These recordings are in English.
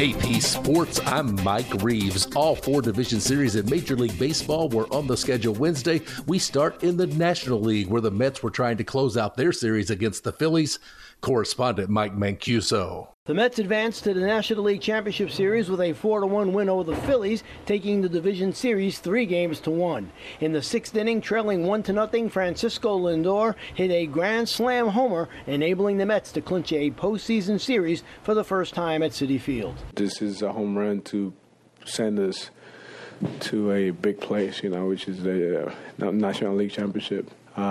AP Sports, I'm Mike Reeves. All 4 division series in Major League Baseball were on the schedule Wednesday. We start in the National League, where the Mets were trying to close out their series against the Phillies. Correspondent Mike Mancuso. The Mets advanced to the National League Championship Series with a 4-1 win over the Phillies, taking the division series 3-1. In the 6th inning, trailing 1-0, Francisco Lindor hit a grand slam homer, enabling the Mets to clinch a postseason series for the first time at Citi Field. This is a home run to send us to a big place, which is the National League Championship.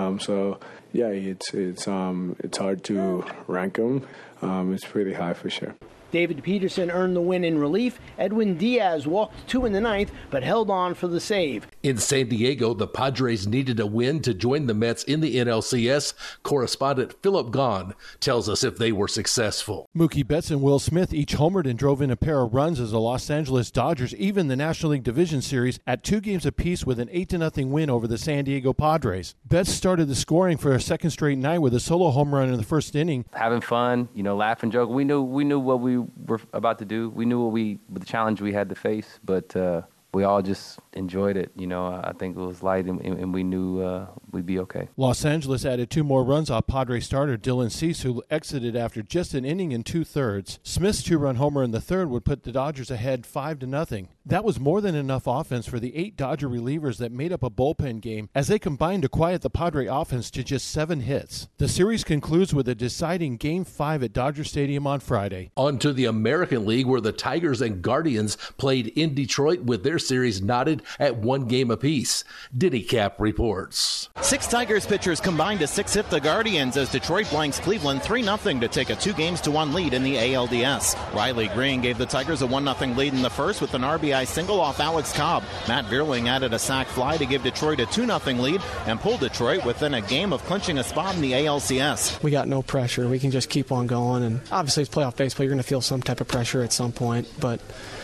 It's hard to rank them. It's pretty high for sure. David Peterson earned the win in relief. Edwin Diaz walked 2 in the 9th, but held on for the save. In San Diego, the Padres needed a win to join the Mets in the NLCS. Correspondent Philip Gahn tells us if they were successful. Mookie Betts and Will Smith each homered and drove in a pair of runs as the Los Angeles Dodgers even the National League Division Series at 2 games apiece with an 8-0 win over the San Diego Padres. Betts started the scoring for a second straight night with a solo home run in the first inning. Having fun, laugh and joke. We knew what we were about to do. We knew the challenge we had to face, but we all just enjoyed it. I think it was light, and we knew we'd be okay. Los Angeles added 2 more runs off Padre starter Dylan Cease, who exited after just an inning and 2/3. Smith's 2-run homer in the 3rd would put the Dodgers ahead 5-0. That was more than enough offense for the 8 Dodger relievers that made up a bullpen game as they combined to quiet the Padre offense to just 7 hits. The series concludes with a deciding Game 5 at Dodger Stadium on Friday. On to the American League, where the Tigers and Guardians played in Detroit with their series knotted at 1 game apiece. Denny Cap reports. 6 Tigers pitchers combined to 6-hit the Guardians as Detroit blanks Cleveland 3-0 to take a 2-1 lead in the ALDS. Riley Green gave the Tigers a 1-0 lead in the first with an RBI single off Alex Cobb. Matt Vierling added a sac fly to give Detroit a 2-0 lead and pulled Detroit within a game of clinching a spot in the ALCS. We got no pressure. We can just keep on going, and obviously it's playoff baseball. You're going to feel some type of pressure at some point, but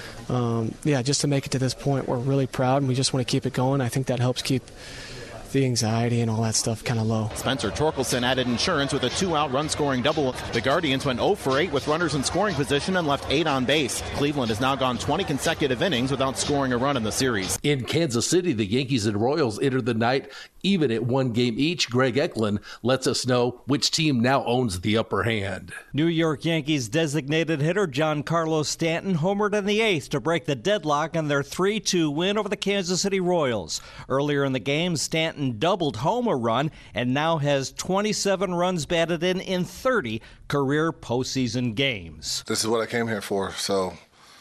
just to make it to this point, we're really proud, and we just want to keep it going. I think that helps keep the anxiety and all that stuff kind of low. Spencer Torkelson added insurance with a 2-out run-scoring double. The Guardians went 0 for 8 with runners in scoring position and left 8 on base. Cleveland has now gone 20 consecutive innings without scoring a run in the series. In Kansas City, the Yankees and Royals entered the night even at 1 game each. Greg Eklund lets us know which team now owns the upper hand. New York Yankees designated hitter Giancarlo Stanton homered in the 8th to break the deadlock in their 3-2 win over the Kansas City Royals. Earlier in the game, Stanton doubled home a run and now has 27 runs batted in 30 career postseason games. This is what I came here for, so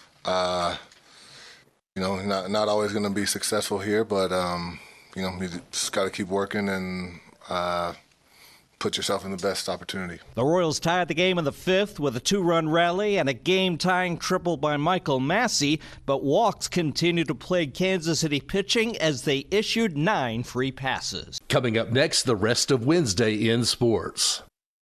not always going to be successful here, but you just got to keep working and put yourself in the best opportunity. The Royals tied the game in the 5th with a 2-run rally and a game-tying triple by Michael Massey, but walks continued to plague Kansas City pitching as they issued 9 free passes. Coming up next, the rest of Wednesday in sports.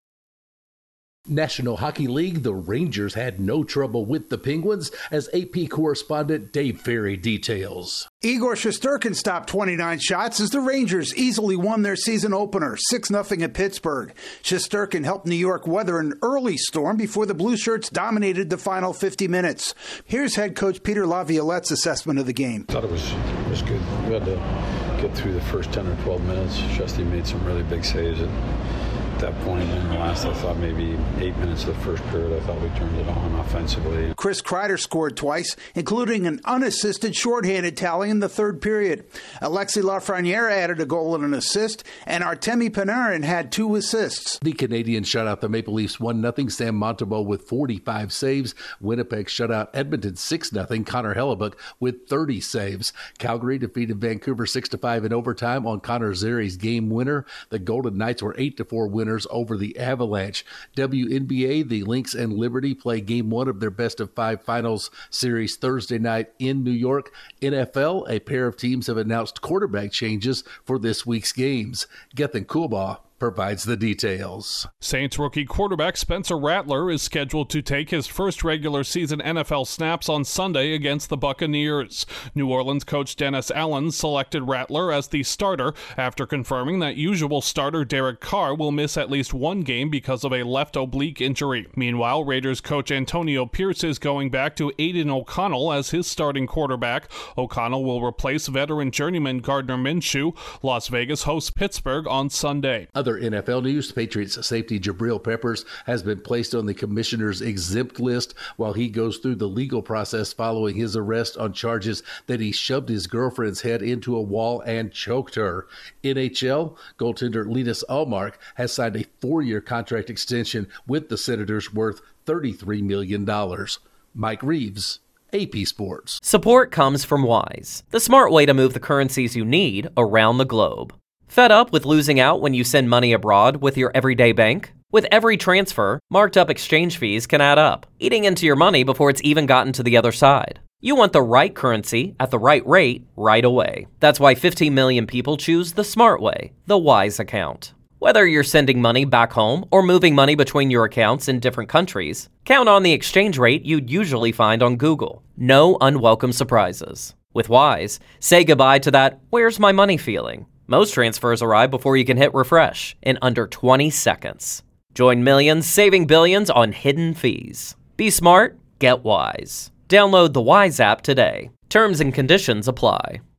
National Hockey League, the Rangers had no trouble with the Penguins, as AP correspondent Dave Ferry details. Igor Shesterkin stopped 29 shots as the Rangers easily won their season opener, 6-0 at Pittsburgh. Shesterkin helped New York weather an early storm before the Blue Shirts dominated the final 50 minutes. Here's head coach Peter Laviolette's assessment of the game. I thought it was good. We had to get through the first 10 or 12 minutes. Shesty made some really big saves at that point. In the last, I thought maybe 8 minutes of the first period, I thought we turned it on offensively. Chris Kreider scored twice, including an unassisted shorthanded tally in the 3rd period. Alexis Lafreniere added a goal and an assist, and Artemi Panarin had 2 assists. The Canadiens shut out the Maple Leafs 1-0. Sam Montembeault with 45 saves. Winnipeg shut out Edmonton 6-0. Connor Hellebuck with 30 saves. Calgary defeated Vancouver 6-5 in overtime on Connor Zeri's game winner. The Golden Knights were 8-4 winners over the Avalanche. WNBA, the Lynx and Liberty play game 1 of their best-of-5 finals series Thursday night in New York. NFL, a pair of teams have announced quarterback changes for this week's games. Gethin Coolbaugh provides the details. Saints rookie quarterback Spencer Rattler is scheduled to take his first regular season NFL snaps on Sunday against the Buccaneers. New Orleans coach Dennis Allen selected Rattler as the starter after confirming that usual starter Derek Carr will miss at least one game because of a left oblique injury. Meanwhile, Raiders coach Antonio Pierce is going back to Aiden O'Connell as his starting quarterback. O'Connell will replace veteran journeyman Gardner Minshew. Las Vegas hosts Pittsburgh on Sunday. Other NFL news, Patriots safety Jabril Peppers has been placed on the commissioner's exempt list while he goes through the legal process following his arrest on charges that he shoved his girlfriend's head into a wall and choked her. NHL goaltender Linus Ullmark has signed a 4-year contract extension with the Senators worth $33 million. Mike Reeves, AP Sports. Support comes from Wise, the smart way to move the currencies you need around the globe. Fed up with losing out when you send money abroad with your everyday bank? With every transfer, marked up exchange fees can add up, eating into your money before it's even gotten to the other side. You want the right currency at the right rate right away. That's why 15 million people choose the smart way, the Wise account. Whether you're sending money back home or moving money between your accounts in different countries, count on the exchange rate you'd usually find on Google. No unwelcome surprises. With Wise, say goodbye to that "where's my money" feeling. Most transfers arrive before you can hit refresh in under 20 seconds. Join millions saving billions on hidden fees. Be smart, get Wise. Download the Wise app today. Terms and conditions apply.